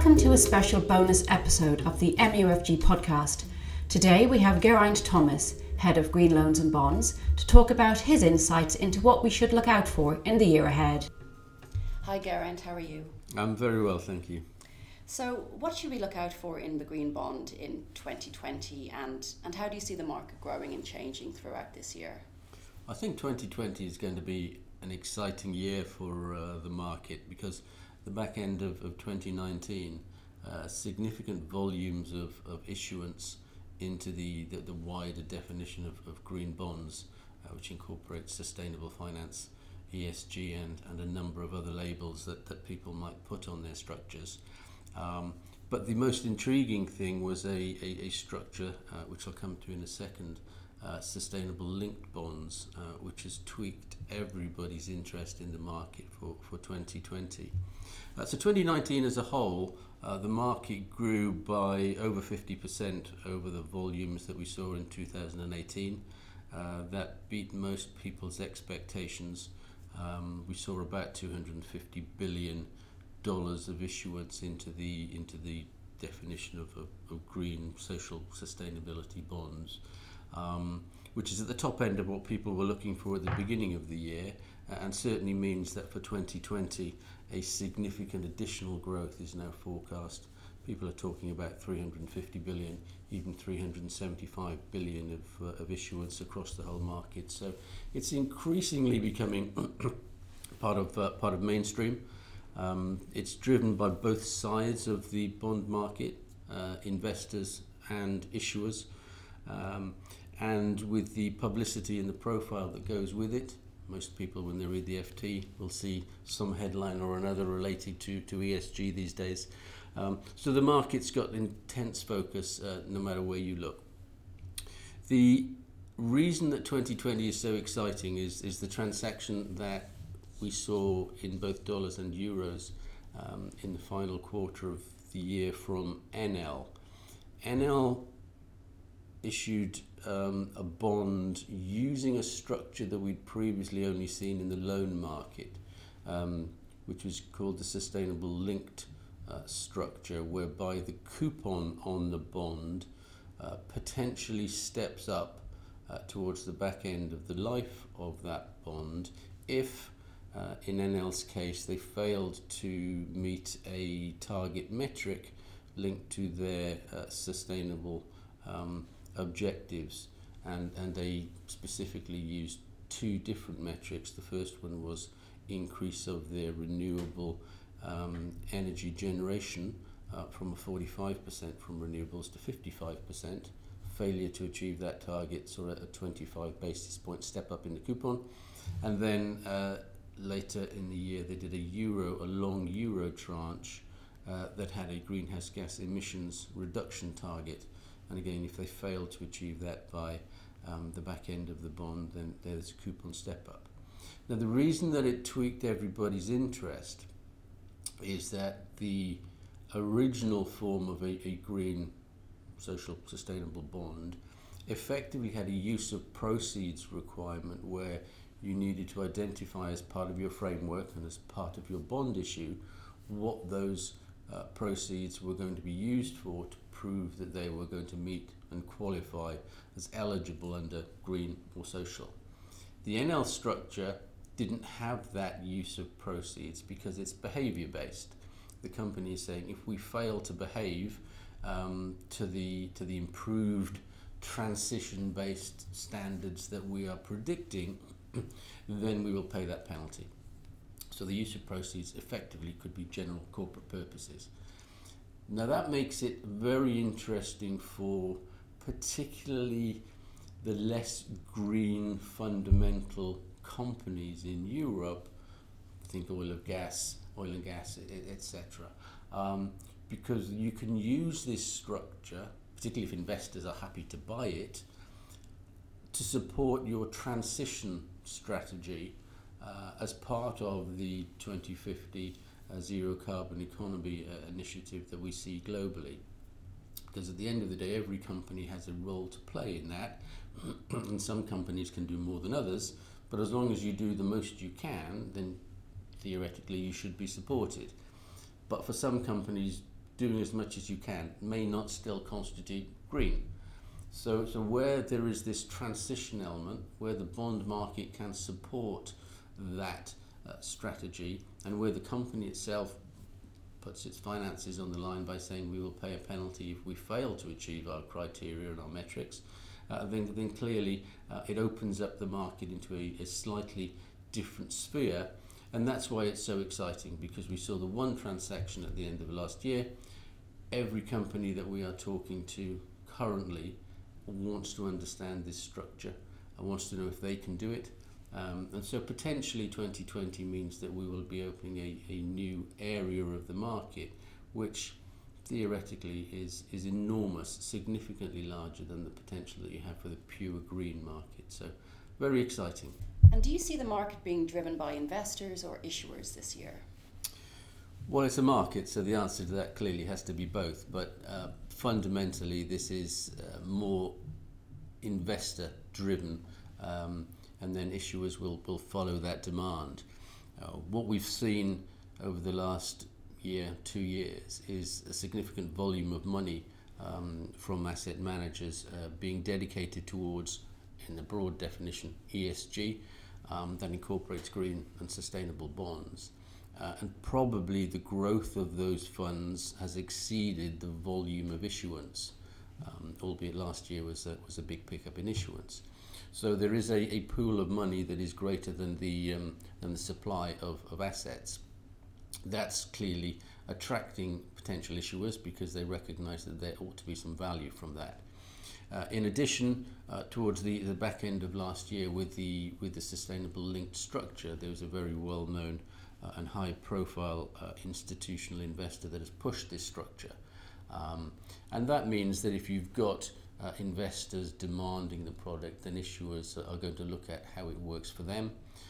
Welcome to a special bonus episode of the MUFG podcast. Today we have Geraint Thomas, Head of Green Loans and Bonds, to talk about his insights into what we should look out for in the year ahead. Hi Geraint, how are you? I'm very well, thank you. So what should we look out for in the green bond in 2020 and how do you see the market growing and changing throughout this year? I think 2020 is going to be an exciting year for the market because the back end of 2019, significant volumes of issuance into the wider definition of green bonds, which incorporates sustainable finance, ESG and a number of other labels that people might put on their structures. But the most intriguing thing was a structure, which I'll come to in a second, sustainable linked bonds, which has tweaked everybody's interest in the market for 2020. So 2019 as a whole, the market grew by over 50% over the volumes that we saw in 2018. That beat most people's expectations. We saw about $250 billion of issuance into the definition of green social sustainability bonds. Which is at the top end of what people were looking for at the beginning of the year, and certainly means that for 2020 a significant additional growth is now forecast. People are talking about 350 billion, even 375 billion of issuance across the whole market. So it's increasingly becoming part of mainstream. It's driven by both sides of the bond market, investors and issuers. And with the publicity and the profile that goes with it, most people when they read the FT will see some headline or another related to ESG these days. So the market's got intense focus no matter where you look. The reason that 2020 is so exciting is the transaction that we saw in both dollars and euros in the final quarter of the year from Enel. Enel issued a bond using a structure that we'd previously only seen in the loan market, which was called the sustainable linked structure, whereby the coupon on the bond potentially steps up towards the back end of the life of that bond if, in Enel's case, they failed to meet a target metric linked to their sustainable objectives, and they specifically used two different metrics. The first one was increase of their renewable energy generation from 45% from renewables to 55%. Failure to achieve that target saw a 25 basis point step up in the coupon, and then later in the year they did a long euro tranche that had a greenhouse gas emissions reduction target. And again, if they fail to achieve that by the back end of the bond, then there's a coupon step up. Now, the reason that it tweaked everybody's interest is that the original form of a green social sustainable bond effectively had a use of proceeds requirement where you needed to identify as part of your framework and as part of your bond issue what those proceeds were going to be used for to prove that they were going to meet and qualify as eligible under green or social. The NL structure didn't have that use of proceeds because it's behavior based. The company is saying if we fail to behave to the improved transition based standards that we are predicting, then we will pay that penalty. So the use of proceeds effectively could be general corporate purposes. Now that makes it very interesting for particularly the less green fundamental companies in Europe, think oil and gas, etc. Because you can use this structure, particularly if investors are happy to buy it, to support your transition strategy as part of the 2050 zero carbon economy initiative that we see globally. Because at the end of the day, every company has a role to play in that, and some companies can do more than others, but as long as you do the most you can, then theoretically you should be supported. But for some companies, doing as much as you can may not still constitute green. So where there is this transition element, where the bond market can support that strategy, and where the company itself puts its finances on the line by saying we will pay a penalty if we fail to achieve our criteria and our metrics, then clearly it opens up the market into a slightly different sphere. And that's why it's so exciting, because we saw the one transaction at the end of last year. Every company that we are talking to currently wants to understand this structure and wants to know if they can do it. And so potentially 2020 means that we will be opening a new area of the market, which theoretically is enormous, significantly larger than the potential that you have for the pure green market. So very exciting. And do you see the market being driven by investors or issuers this year? Well, it's a market, so the answer to that clearly has to be both. But fundamentally, this is more investor driven, and then issuers will follow that demand. What we've seen over the last year, 2 years, is a significant volume of money from asset managers being dedicated towards, in the broad definition, ESG, that incorporates green and sustainable bonds. And probably the growth of those funds has exceeded the volume of issuance, albeit last year was a big pickup in issuance. So there is a pool of money that is greater than the supply of assets. That's clearly attracting potential issuers because they recognise that there ought to be some value from that. In addition, towards the back end of last year, with the sustainable linked structure, there was a very well-known and high-profile institutional investor that has pushed this structure, and that means that if you've got investors demanding the product, then issuers are going to look at how it works for them.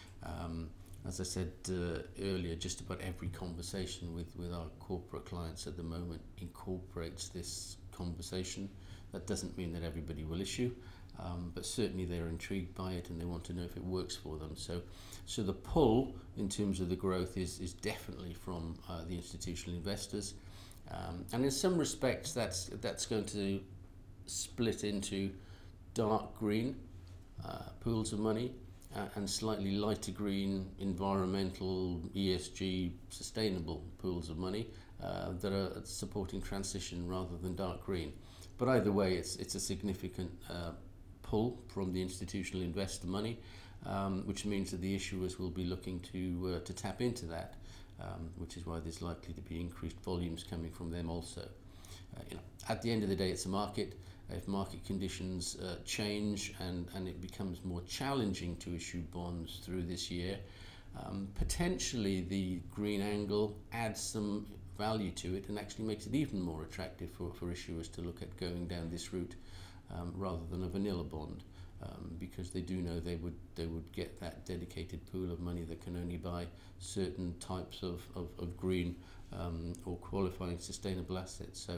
As I said earlier, just about every conversation with our corporate clients at the moment incorporates this conversation. That doesn't mean that everybody will issue, but certainly they're intrigued by it and they want to know if it works for them. So the pull in terms of the growth is definitely from the institutional investors, and in some respects that's going to split into dark green pools of money and slightly lighter green environmental, ESG, sustainable pools of money that are supporting transition rather than dark green. But either way, it's a significant pull from the institutional investor money, which means that the issuers will be looking to tap into that, which is why there's likely to be increased volumes coming from them also. At the end of the day, it's a market. If market conditions change and it becomes more challenging to issue bonds through this year, potentially the green angle adds some value to it and actually makes it even more attractive for issuers to look at going down this route rather than a vanilla bond, because they do know they would get that dedicated pool of money that can only buy certain types of green or qualifying sustainable assets. So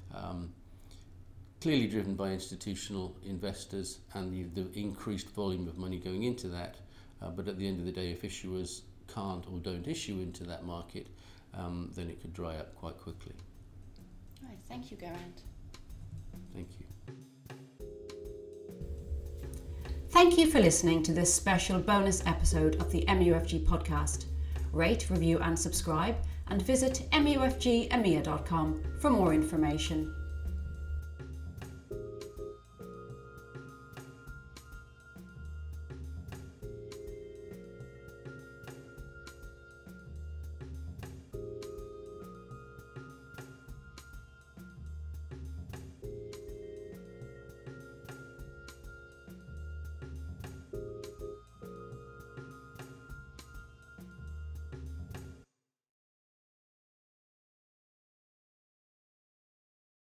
clearly driven by institutional investors and the increased volume of money going into that, but at the end of the day, if issuers can't or don't issue into that market, then it could dry up quite quickly. Right, thank you, Geraint. Thank you. Thank you for listening to this special bonus episode of the MUFG podcast. Rate, review and subscribe, and visit mufgEMEA.com for more information.